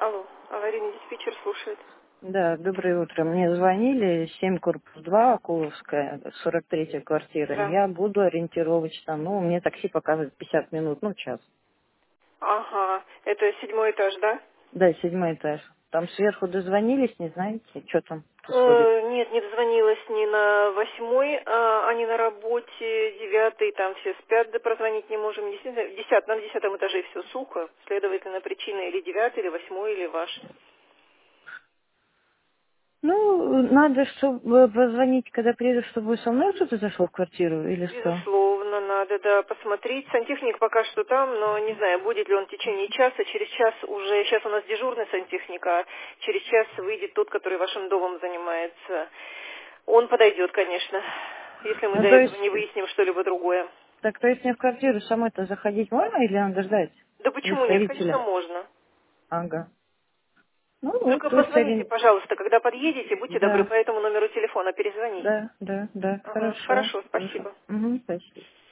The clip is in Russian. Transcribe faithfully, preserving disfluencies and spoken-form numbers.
Алло, аварийный диспетчер слушает. Да, доброе утро. Мне звонили, семь корпус два, Акуловская, сорок третья квартира. Да. Я буду ориентировочно, ну, мне такси показывает пятьдесят минут, ну, час. Ага, это седьмой этаж, да? Да, седьмой этаж. Там сверху дозвонились, не знаете, что там происходит? Э, нет, не дозвонилась ни на восьмой, а, они на работе, девятый, там все спят, да прозвонить не можем. Действительно, десят, на десятом этаже все сухо, следовательно, причина или девятый, или восьмой, или ваш. Ну, надо, чтобы позвонить, когда приеду, чтобы со мной кто-то зашел в квартиру, или что? Безусловно, надо, да, посмотреть. Сантехник пока что там, но не знаю, будет ли он в течение часа. Через час уже, сейчас у нас дежурный сантехник, а через час выйдет тот, который вашим домом занимается. Он подойдет, конечно, если мы Ну, до то этого есть, не выясним что-либо другое. так, то есть мне в квартиру самой-то заходить можно или надо ждать Да почему нет? Конечно, представителя? можно. Ага. Ну вот, Только то есть, позвоните, орен- пожалуйста, когда подъедете, будьте добры, да, по этому номеру телефона перезвоните. да, да, да, Ага, хорошо, хорошо, хорошо. спасибо. Угу, спасибо.